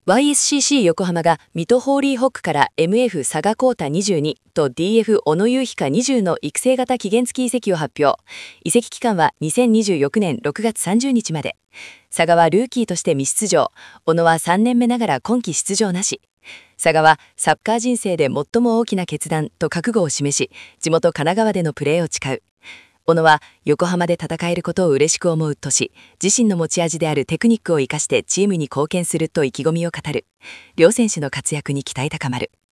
YSCC 横浜が水戸ホーリーホックから MF 佐賀浩太22と DF 小野優彦20の育成型期限付き移籍を発表。移籍期間は2026年6月30日まで。佐賀はルーキーとして未出場。小野は3年目ながら今季出場なし。佐賀はサッカー人生で最も大きな決断と覚悟を示し、地元神奈川でのプレーを誓う。小野は横浜で戦えることを嬉しく思うとし、自身の持ち味であるテクニックを生かしてチームに貢献すると意気込みを語る。両選手の活躍に期待高まる。